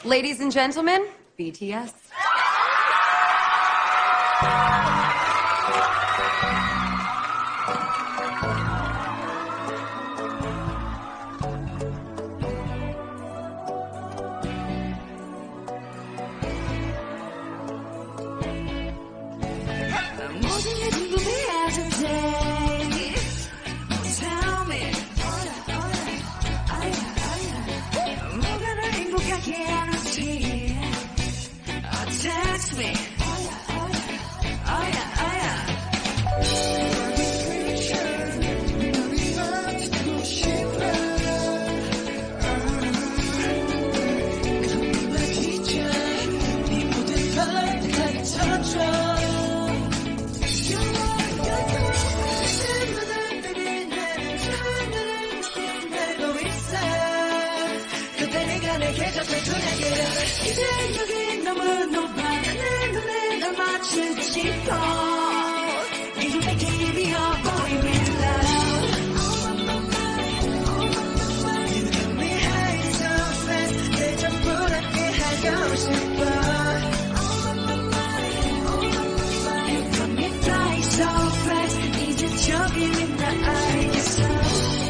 Ladies and gentlemen, BTS. 이제 여기 너무 높아 내 눈에 널 맞추고 싶어 You make me a boy with love You got me high so fast 내 전부 함께 하고 싶어 You got me fly so fast 이제 저기 나 알겠어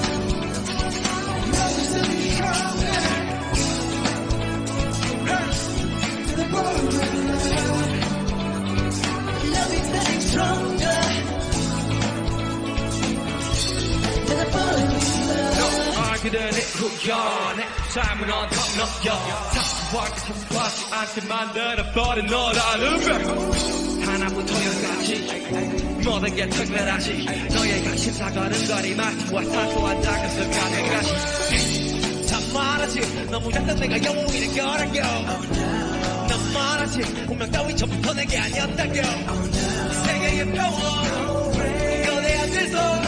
그대는 후겨 내 삶은 언덕 넘겨 사소하지 않게 만들어버린 너라는 별 하나부터 열까지 모든 게 특별하지 너의 관심사 걸음걸이 말투와 사소한 작은 습관들까지 참 많았지 너무 작던 내가 영웅이 될 거라고 난 말하지 운명 따위 전부터 내게 아니었다고 세계의 평온 거대 앞에서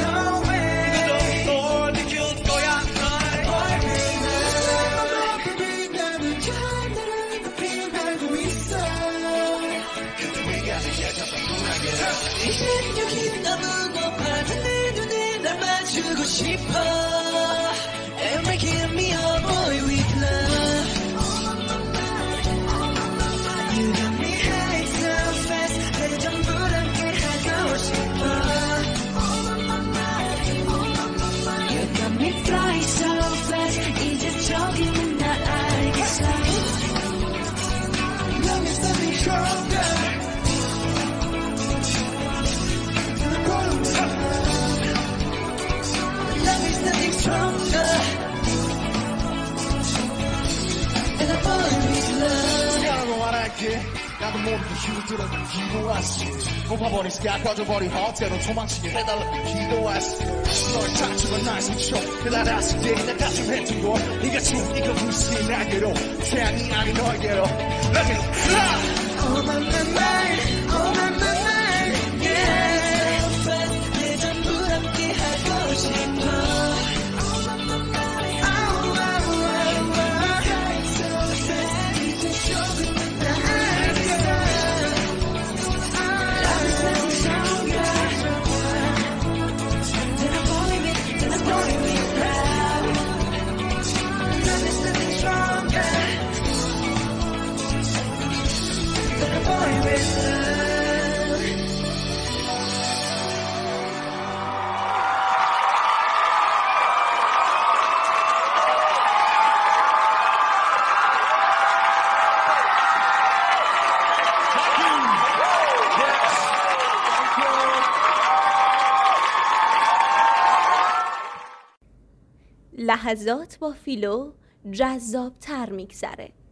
이제 여기 너무 높아 내 눈에 날 맞추고 싶어 And making me a boy with love You got me high so fast 내 전부 함께 하고 싶어 You got me fly so fast 이제 저기는 나 알겠어 Love is something stronger 미안하고 말할게 나도 모르게 힘들어 기도했어 높아버린 스카 꺼져버린 호텔은 도망치게 해달라고 기도했어 너의 타투가 날 상처 그날았을 때 내 가슴 했던 거 네가 죽이고 부신 날개로 태양이 아닌 너에게로 Let me fly Oh my mind, oh my mind, yeah 내 전부 함께 하고 싶어 لحظات با فیلو جذاب تر میگذره.